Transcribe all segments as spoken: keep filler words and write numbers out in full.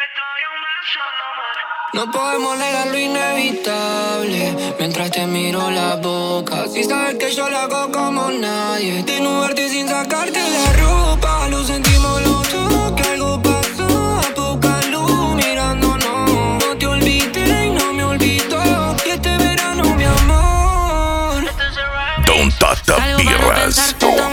No podemos negar lo inevitable mientras te miro la boca. Si sabes que yo lo hago como nadie, desnudarte sin sacarte la ropa. Lo sentimos los dos, que algo pasó. A poca luz mirándonos. No te olvidé y no me olvido. Y este verano, mi amor, Don Tata Birras,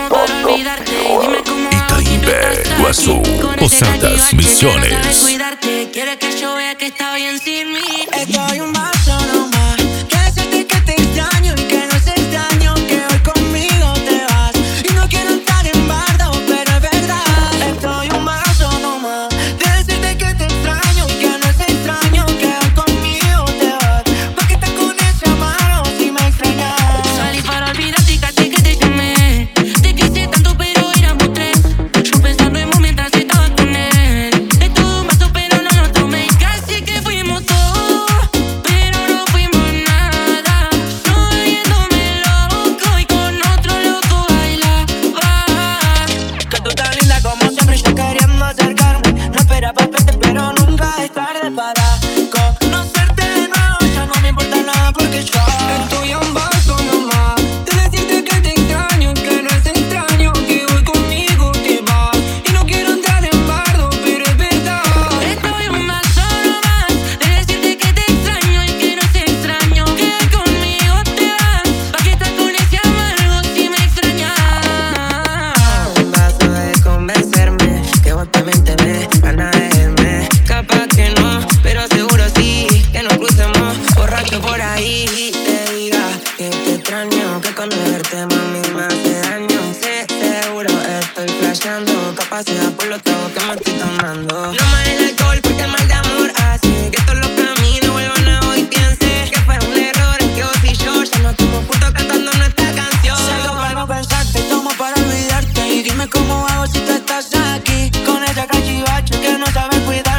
Itaíbe, Guazú, Posadas Misiones. Quiere que yo vea que está bien sin mí. estoy un vaso nomás. Que decirte que te extraño y que no es extraño que hoy conmigo te vas. Y no quiero estar en bardo, pero es verdad. Estoy un vaso nomás. De decirte que te extraño y que no es extraño que hoy conmigo te vas. ¿Por qué estás con ese amaro si me extrañas? Salí para olvidarte y caché que te llamé. Te quise tanto pero éramos tres. Yo pensando en vos mientras estaba con él. Estuvo un vaso pero no lo tomé. Casi que fuimos todo, pero no fuimos nada. Yo viéndome loco y con otro loco bailaba. Que tú tan linda como siempre, yo queriendo acercarme. No esperaba verte, pero nunca es tarde para conocerte de nuevo. Ya no me importa nada porque yo estoy a un vaso nomás. De decirte que te extraño, que no es extraño que hoy conmigo te vas. Y no quiero entrar en bardo, pero es verdad. Estoy un vaso nomás. De decirte que te extraño y que no es extraño que hoy conmigo te vas. ¿Pa' qué estás con ese amargo si me extrañas? Un vaso de convencerme que vos también tenés ganas de irme. Capaz que no, pero seguro sí. Que nos crucemos borracho por ahí y te diga que te extraño, que con verte mami me hace daño. Sí, seguro estoy flasheando. Capacidad por los tragos que me estoy tomando. No más el alcohol porque mal de amor hace que todos los caminos vuelvan a hoy. Piense que fue un error, es que vos y yo ya no estamos juntos cantando nuestra canción. Salgo para no pensarte, tomo para olvidarte. Y dime cómo hago si tú estás aquí con esa cachivache que no sabes cuidar.